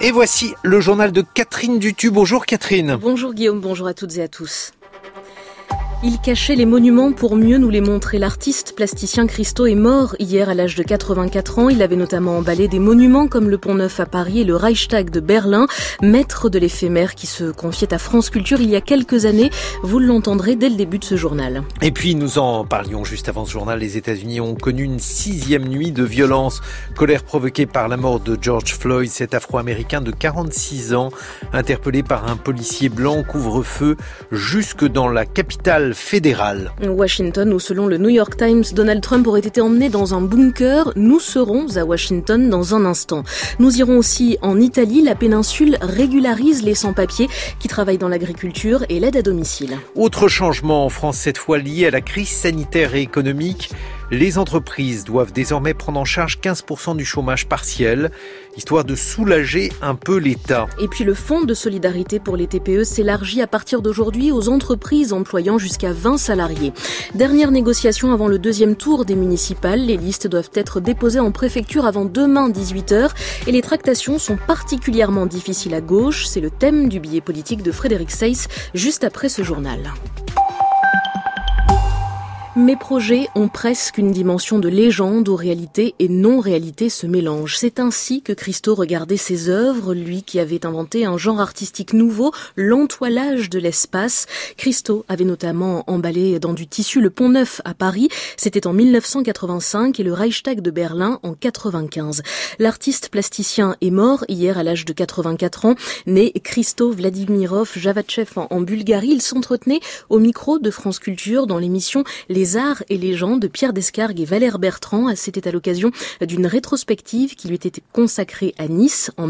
Et voici le journal de Catherine Dutu. Bonjour Catherine. Bonjour Guillaume, bonjour à toutes et à tous. Il cachait les monuments pour mieux nous les montrer. L'artiste plasticien Christo est mort hier à l'âge de 84 ans. Il avait notamment emballé des monuments comme le Pont Neuf à Paris et le Reichstag de Berlin. Maître de l'éphémère qui se confiait à France Culture il y a quelques années. Vous l'entendrez dès le début de ce journal. Et puis nous en parlions juste avant ce journal. Les États-Unis ont connu une 6e nuit de violence. Colère provoquée par la mort de George Floyd, cet Afro-Américain de 46 ans, interpellé par un policier blanc. Couvre-feu jusque dans la capitale fédérale. Washington, où selon le New York Times, Donald Trump aurait été emmené dans un bunker. Nous serons à Washington dans un instant. Nous irons aussi en Italie. La péninsule régularise les sans-papiers qui travaillent dans l'agriculture et l'aide à domicile. Autre changement en France, cette fois lié à la crise sanitaire et économique. Les entreprises doivent désormais prendre en charge 15% du chômage partiel, histoire de soulager un peu l'État. Et puis le fonds de solidarité pour les TPE s'élargit à partir d'aujourd'hui aux entreprises employant jusqu'à 20 salariés. Dernière négociation avant le deuxième tour des municipales. Les listes doivent être déposées en préfecture avant demain 18h. Et les tractations sont particulièrement difficiles à gauche. C'est le thème du billet politique de Frédéric Seyss, juste après ce journal. Mes projets ont presque une dimension de légende où réalité et non-réalité se mélangent. C'est ainsi que Christo regardait ses œuvres, lui qui avait inventé un genre artistique nouveau, l'entoilage de l'espace. Christo avait notamment emballé dans du tissu le Pont Neuf à Paris. C'était en 1985 et le Reichstag de Berlin en 95. L'artiste plasticien est mort hier à l'âge de 84 ans. Né Christo Vladimirov Javachev en Bulgarie, il s'entretenait au micro de France Culture dans l'émission Les Arts et légendes de Pierre Descargues et Valère Bertrand. C'était à l'occasion d'une rétrospective qui lui était consacrée à Nice en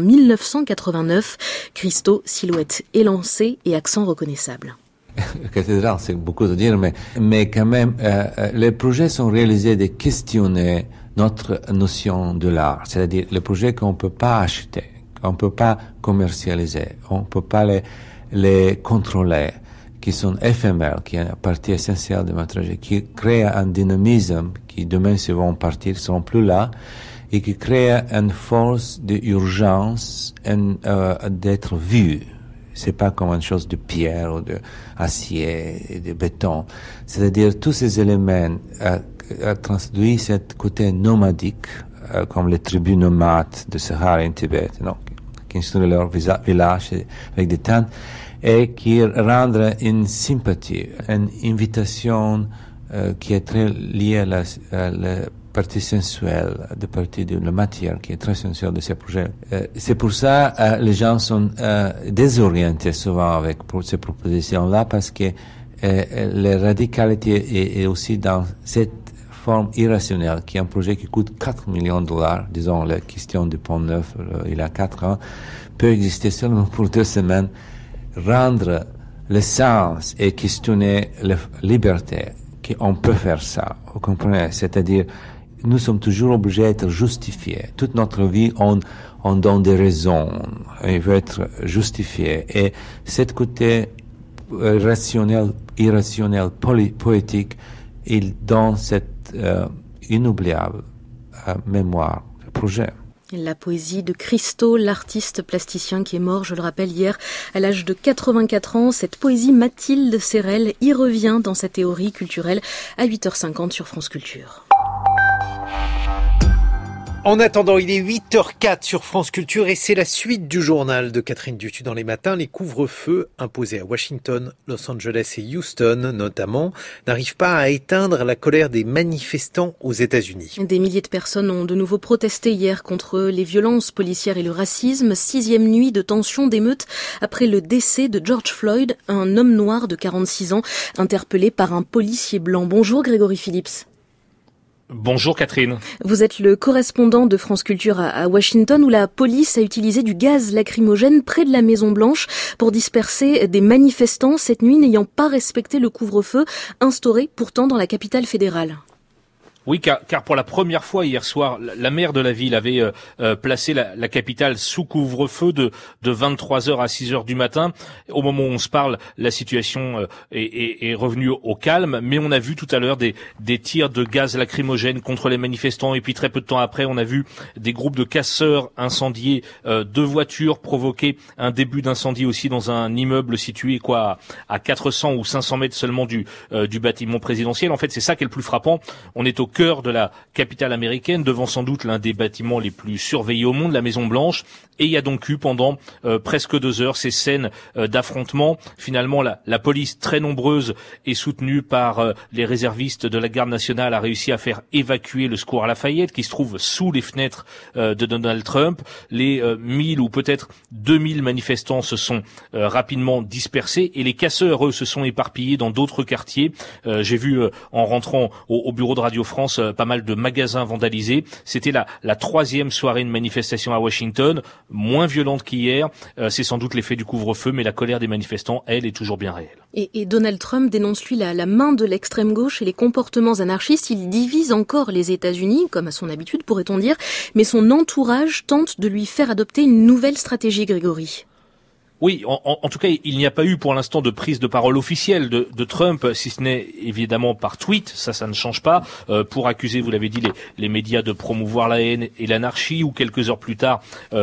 1989. Christo, silhouette élancée et accent reconnaissable. Cathédrale, c'est beaucoup de dire, mais quand même, les projets sont réalisés de questionner notre notion de l'art, c'est-à-dire les projets qu'on peut pas acheter, qu'on peut pas commercialiser, on peut pas les contrôler, qui sont éphémères, qui est une partie essentielle de notre projet, qui créent un dynamisme qui demain se vont partir, ne seront plus là, et qui créent une force d'urgence d'être vu. C'est pas comme une chose de pierre ou de acier et de béton. C'est-à-dire tous ces éléments traduisent ce côté nomadique, comme les tribus nomades de Sahara et Tibet, qui installent leur village avec des tentes, et qui rendent une sympathie, une invitation qui est très liée à la partie sensuelle, de partie de la matière qui est très sensuelle de ces projets. C'est pour ça les gens sont désorientés souvent avec ces propositions-là, parce que la radicalité est aussi dans cette forme irrationnelle, qui est un projet qui coûte 4 millions de dollars, disons la question du Pont Neuf il y a 4 ans, peut exister seulement pour 2 semaines. Rendre le sens et questionner la liberté, qu'on peut faire ça, vous comprenez? C'est-à-dire, nous sommes toujours obligés d'être justifiés. Toute notre vie, on donne des raisons, il veut être justifié. Et cet côté rationnel, irrationnel, poétique, il donne cette inoubliable mémoire, projet. La poésie de Christo, l'artiste plasticien qui est mort, je le rappelle, hier à l'âge de 84 ans. Cette poésie, Mathilde Serrel y revient dans sa théorie culturelle à 8h50 sur France Culture. En attendant, il est 8h04 sur France Culture et c'est la suite du journal de Catherine Dutu dans les matins. Les couvre-feux imposés à Washington, Los Angeles et Houston notamment n'arrivent pas à éteindre la colère des manifestants aux États-Unis. Des milliers de personnes ont de nouveau protesté hier contre les violences policières et le racisme. 6e nuit de tension, d'émeute après le décès de George Floyd, un homme noir de 46 ans interpellé par un policier blanc. Bonjour Grégory Phillips. Bonjour Catherine. Vous êtes le correspondant de France Culture à Washington, où la police a utilisé du gaz lacrymogène près de la Maison Blanche pour disperser des manifestants cette nuit n'ayant pas respecté le couvre-feu instauré pourtant dans la capitale fédérale. Oui, car pour la première fois hier soir, la maire de la ville avait placé la capitale sous couvre-feu de 23h à 6h du matin. Au moment où on se parle, la situation est revenue au calme, mais on a vu tout à l'heure des tirs de gaz lacrymogène contre les manifestants, et puis très peu de temps après, on a vu des groupes de casseurs incendier 2 voitures, provoquer un début d'incendie aussi dans un immeuble situé à 400 ou 500 mètres seulement du bâtiment présidentiel. En fait, c'est ça qui est le plus frappant. On est au cœur de la capitale américaine, devant sans doute l'un des bâtiments les plus surveillés au monde, la Maison Blanche, et il y a donc eu pendant presque 2 heures ces scènes d'affrontement. Finalement, la police, très nombreuse et soutenue par les réservistes de la garde nationale, a réussi à faire évacuer le square Lafayette, qui se trouve sous les fenêtres de Donald Trump. Les 1000 ou peut-être 2000 manifestants se sont rapidement dispersés, et les casseurs, eux, se sont éparpillés dans d'autres quartiers. J'ai vu en rentrant au bureau de Radio France pas mal de magasins vandalisés. C'était la 3e soirée de manifestation à Washington, moins violente qu'hier. C'est sans doute l'effet du couvre-feu, mais la colère des manifestants, elle, est toujours bien réelle. Et Donald Trump dénonce, lui, la main de l'extrême gauche et les comportements anarchistes. Il divise encore les États-Unis, comme à son habitude, pourrait-on dire, mais son entourage tente de lui faire adopter une nouvelle stratégie, Grégory. Oui, en tout cas, il n'y a pas eu pour l'instant de prise de parole officielle de Trump, si ce n'est évidemment par tweet, ça ne change pas, pour accuser, vous l'avez dit, les médias de promouvoir la haine et l'anarchie, ou quelques heures plus tard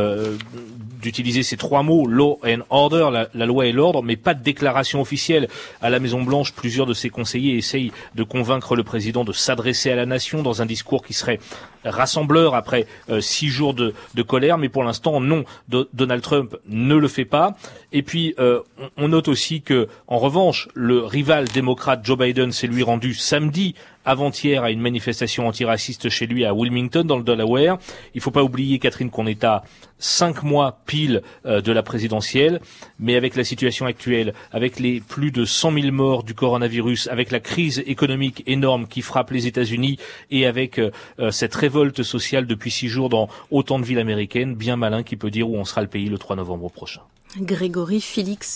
d'utiliser ces 3 mots, law and order, la loi et l'ordre, mais pas de déclaration officielle. À la Maison-Blanche, plusieurs de ses conseillers essayent de convaincre le président de s'adresser à la nation dans un discours qui serait rassembleur après 6 jours de colère, mais pour l'instant, non, Donald Trump ne le fait pas. Et puis, on note aussi que, en revanche, le rival démocrate Joe Biden s'est lui rendu samedi, avant-hier, à une manifestation antiraciste chez lui à Wilmington, dans le Delaware. Il faut pas oublier, Catherine, qu'on est à 5 mois pile de la présidentielle, mais avec la situation actuelle, avec les plus de 100 000 morts du coronavirus, avec la crise économique énorme qui frappe les États-Unis, et avec cette révolte sociale depuis 6 jours dans autant de villes américaines, bien malin qui peut dire où on sera le pays le 3 novembre prochain. Grégory Phillips,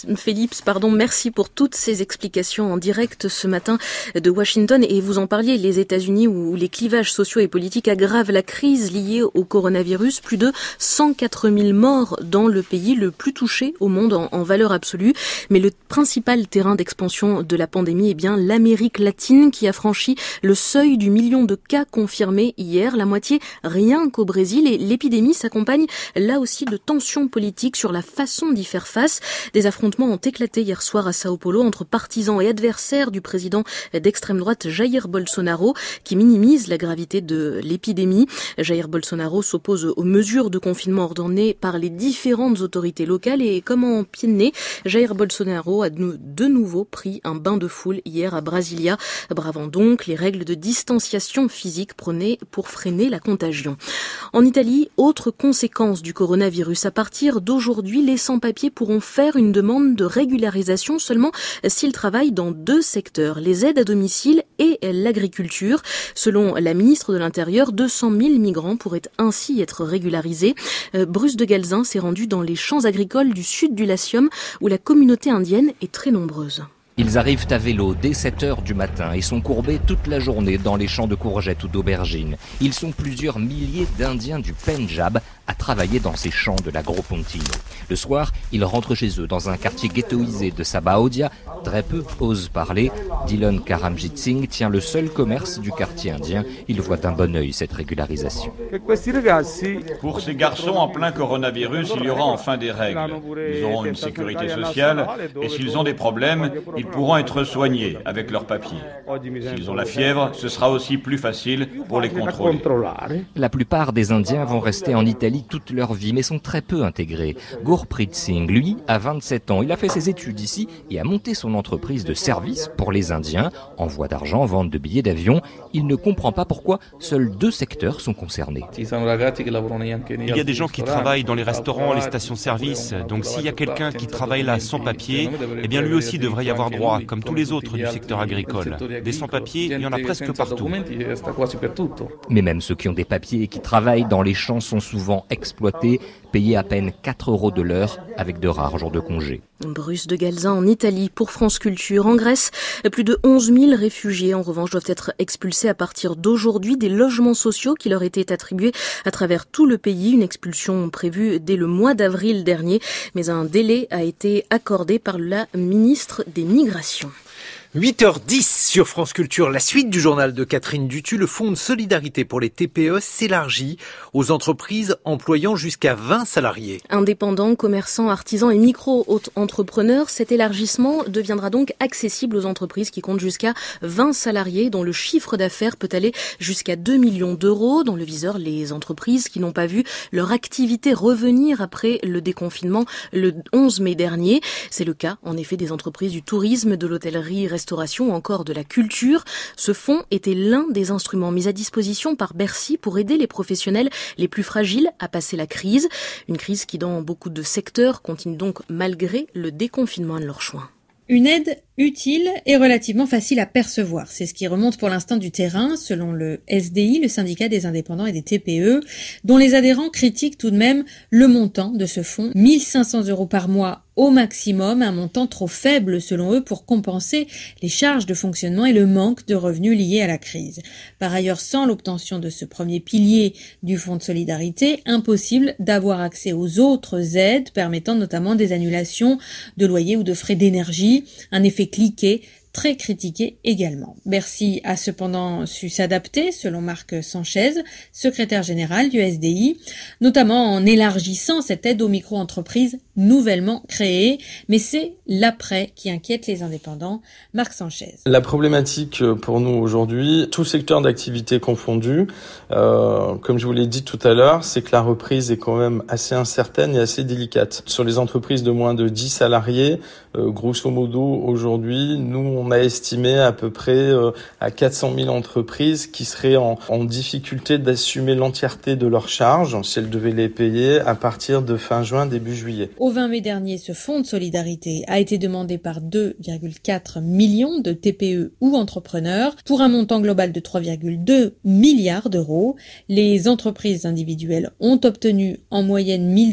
merci pour toutes ces explications en direct ce matin de Washington. Et vous en parliez, les États-Unis où les clivages sociaux et politiques aggravent la crise liée au coronavirus. Plus de 104 000 morts dans le pays le plus touché au monde en valeur absolue. Mais le principal terrain d'expansion de la pandémie est bien l'Amérique latine, qui a franchi le seuil du 1 million de cas confirmés hier, la moitié rien qu'au Brésil. Et l'épidémie s'accompagne là aussi de tensions politiques sur la façon d'y faire face. Des affrontements ont éclaté hier soir à Sao Paulo entre partisans et adversaires du président d'extrême droite Jair Bolsonaro, qui minimise la gravité de l'épidémie. Jair Bolsonaro s'oppose aux mesures de confinement ordonnées par les différentes autorités locales, et comme en pied de nez, Jair Bolsonaro a de nouveau pris un bain de foule hier à Brasilia, bravant donc les règles de distanciation physique prônées pour freiner la contagion. En Italie, autre conséquence du coronavirus, à partir d'aujourd'hui, les sans-papiers pourront faire une demande de régularisation seulement s'ils travaillent dans 2 secteurs, les aides à domicile et l'agriculture. Selon la ministre de l'Intérieur, 200 000 migrants pourraient ainsi être régularisés. Bruce de Galzin s'est rendu dans les champs agricoles du sud du Latium, où la communauté indienne est très nombreuse. Ils arrivent à vélo dès 7h du matin et sont courbés toute la journée dans les champs de courgettes ou d'aubergines. Ils sont plusieurs milliers d'Indiens du Pendjab à travailler dans ces champs de l'Agropontino. Le soir, ils rentrent chez eux dans un quartier ghettoisé de Sabaodia. Très peu osent parler. Dylan Karamjit Singh tient le seul commerce du quartier indien. Il voit d'un bon œil cette régularisation. Pour ces garçons en plein coronavirus, il y aura enfin des règles. Ils auront une sécurité sociale et s'ils ont des problèmes, ils pourront être soignés avec leurs papiers. S'ils ont la fièvre, ce sera aussi plus facile pour les contrôler. La plupart des Indiens vont rester en Italie toute leur vie, mais sont très peu intégrés. Gurpreet Singh, lui, a 27 ans. Il a fait ses études ici et a monté son entreprise de services pour les Indiens. Envoi d'argent, vente de billets d'avion. Il ne comprend pas pourquoi seuls 2 secteurs sont concernés. Il y a des gens qui travaillent dans les restaurants, les stations-service. Donc s'il y a quelqu'un qui travaille là sans papier, eh bien lui aussi devrait y avoir droit, comme tous les autres du secteur agricole. Des sans-papiers, il y en a presque partout. Mais même ceux qui ont des papiers et qui travaillent dans les champs sont souvent exploités. payés à peine 4 € de l'heure avec de rares jours de congé. Bruce de Galzin en Italie pour France Culture. En Grèce, plus de 11 000 réfugiés, en revanche, doivent être expulsés à partir d'aujourd'hui des logements sociaux qui leur étaient attribués à travers tout le pays. Une expulsion prévue dès le mois d'avril dernier, mais un délai a été accordé par la ministre des Migrations. 8h10 sur France Culture, la suite du journal de Catherine Dutu. Le fonds de solidarité pour les TPE s'élargit aux entreprises employant jusqu'à 20 salariés. Indépendants, commerçants, artisans et micro-entrepreneurs, cet élargissement deviendra donc accessible aux entreprises qui comptent jusqu'à 20 salariés, dont le chiffre d'affaires peut aller jusqu'à 2 millions d'euros. Dans le viseur, les entreprises qui n'ont pas vu leur activité revenir après le déconfinement le 11 mai dernier. C'est le cas, en effet, des entreprises du tourisme, de l'hôtellerie, restauration ou encore de la culture. Ce fonds était l'un des instruments mis à disposition par Bercy pour aider les professionnels les plus fragiles à passer la crise. Une crise qui, dans beaucoup de secteurs, continue donc malgré le déconfinement de leurs choix. Une aide utile et relativement facile à percevoir. C'est ce qui remonte pour l'instant du terrain, selon le SDI, le syndicat des indépendants et des TPE, dont les adhérents critiquent tout de même le montant de ce fonds. 1 500 € par mois au maximum, un montant trop faible selon eux pour compenser les charges de fonctionnement et le manque de revenus liés à la crise. Par ailleurs, sans l'obtention de ce premier pilier du fonds de solidarité, impossible d'avoir accès aux autres aides permettant notamment des annulations de loyers ou de frais d'énergie, un effet cliqué très critiqué également. Bercy a cependant su s'adapter, selon Marc Sanchez, secrétaire général du SDI, notamment en élargissant cette aide aux micro-entreprises nouvellement créées. Mais c'est l'après qui inquiète les indépendants. Marc Sanchez. La problématique pour nous aujourd'hui, tout secteur d'activité confondu, comme je vous l'ai dit tout à l'heure, c'est que la reprise est quand même assez incertaine et assez délicate. Sur les entreprises de moins de 10 salariés, grosso modo, aujourd'hui, nous, on a estimé à peu près à 400 000 entreprises qui seraient en difficulté d'assumer l'entièreté de leurs charges, si elles devaient les payer, à partir de fin juin, début juillet. Au 20 mai dernier, ce fonds de solidarité a été demandé par 2,4 millions de TPE ou entrepreneurs pour un montant global de 3,2 milliards d'euros. Les entreprises individuelles ont obtenu en moyenne 1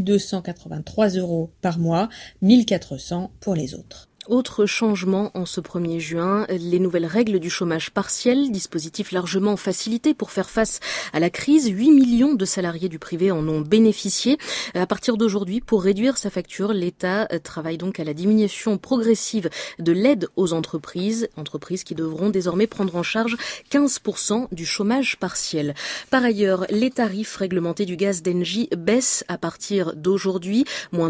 283 € par mois, 1 400 pour les autres. Autre changement en ce 1er juin, les nouvelles règles du chômage partiel, dispositif largement facilité pour faire face à la crise. 8 millions de salariés du privé en ont bénéficié. À partir d'aujourd'hui, pour réduire sa facture, l'État travaille donc à la diminution progressive de l'aide aux entreprises qui devront désormais prendre en charge 15% du chômage partiel. Par ailleurs, les tarifs réglementés du gaz d'Engie baissent à partir d'aujourd'hui, moins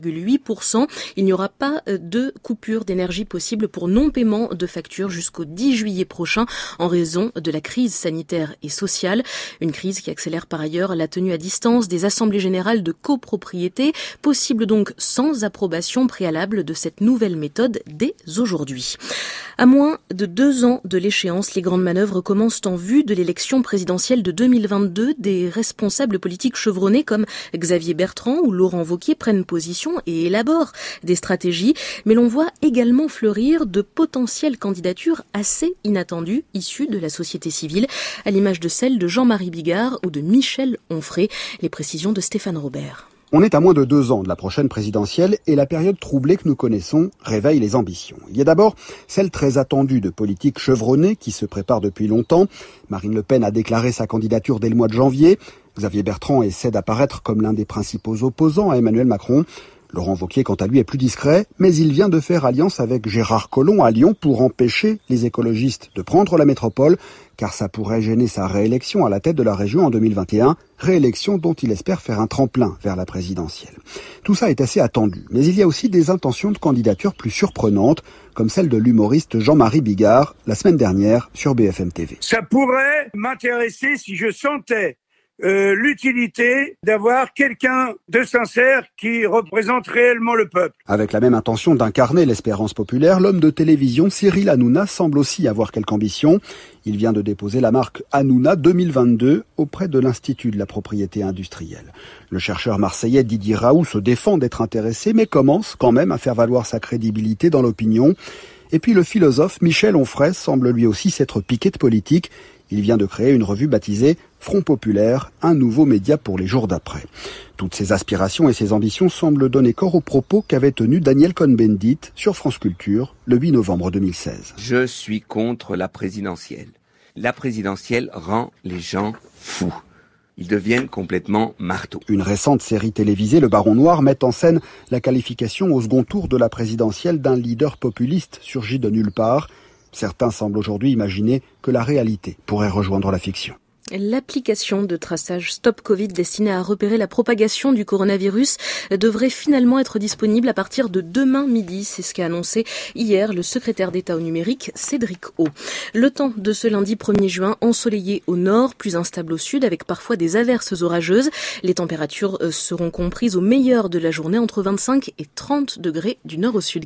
2,8%. Il n'y aura pas de coupure d'énergie possible pour non-paiement de factures jusqu'au 10 juillet prochain en raison de la crise sanitaire et sociale. Une crise qui accélère par ailleurs la tenue à distance des assemblées générales de copropriété, possible donc sans approbation préalable de cette nouvelle méthode dès aujourd'hui. À moins de 2 ans de l'échéance, les grandes manœuvres commencent en vue de l'élection présidentielle de 2022. Des responsables politiques chevronnés comme Xavier Bertrand ou Laurent Wauquiez prennent position et élaborent des stratégies, mais l'on voit également fleurir de potentielles candidatures assez inattendues issues de la société civile, à l'image de celles de Jean-Marie Bigard ou de Michel Onfray. Les précisions de Stéphane Robert. On est à moins de 2 ans de la prochaine présidentielle et la période troublée que nous connaissons réveille les ambitions. Il y a d'abord celle très attendue de politiques chevronnés qui se préparent depuis longtemps. Marine Le Pen a déclaré sa candidature dès le mois de janvier. Xavier Bertrand essaie d'apparaître comme l'un des principaux opposants à Emmanuel Macron. Laurent Wauquiez, quant à lui, est plus discret, mais il vient de faire alliance avec Gérard Collomb à Lyon pour empêcher les écologistes de prendre la métropole, car ça pourrait gêner sa réélection à la tête de la région en 2021, réélection dont il espère faire un tremplin vers la présidentielle. Tout ça est assez attendu, mais il y a aussi des intentions de candidature plus surprenantes, comme celle de l'humoriste Jean-Marie Bigard, la semaine dernière sur BFM TV. Ça pourrait m'intéresser si je sentais l'utilité d'avoir quelqu'un de sincère qui représente réellement le peuple. Avec la même intention d'incarner l'espérance populaire, l'homme de télévision Cyril Hanouna semble aussi avoir quelque ambition. Il vient de déposer la marque Hanouna 2022 auprès de l'Institut de la propriété industrielle. Le chercheur marseillais Didier Raoult se défend d'être intéressé, mais commence quand même à faire valoir sa crédibilité dans l'opinion. Et puis le philosophe Michel Onfray semble lui aussi s'être piqué de politique. Il vient de créer une revue baptisée Front populaire, un nouveau média pour les jours d'après. Toutes ces aspirations et ces ambitions semblent donner corps aux propos qu'avait tenus Daniel Cohn-Bendit sur France Culture le 8 novembre 2016. Je suis contre la présidentielle. La présidentielle rend les gens fous. Ils deviennent complètement marteaux. Une récente série télévisée, Le Baron Noir, met en scène la qualification au second tour de la présidentielle d'un leader populiste surgi de nulle part. Certains semblent aujourd'hui imaginer que la réalité pourrait rejoindre la fiction. L'application de traçage Stop Covid destinée à repérer la propagation du coronavirus devrait finalement être disponible à partir de demain midi. C'est ce qu'a annoncé hier le secrétaire d'État au numérique, Cédric O. Le temps de ce lundi 1er juin, ensoleillé au nord, plus instable au sud, avec parfois des averses orageuses. Les températures seront comprises au meilleur de la journée entre 25 et 30 degrés du nord au sud.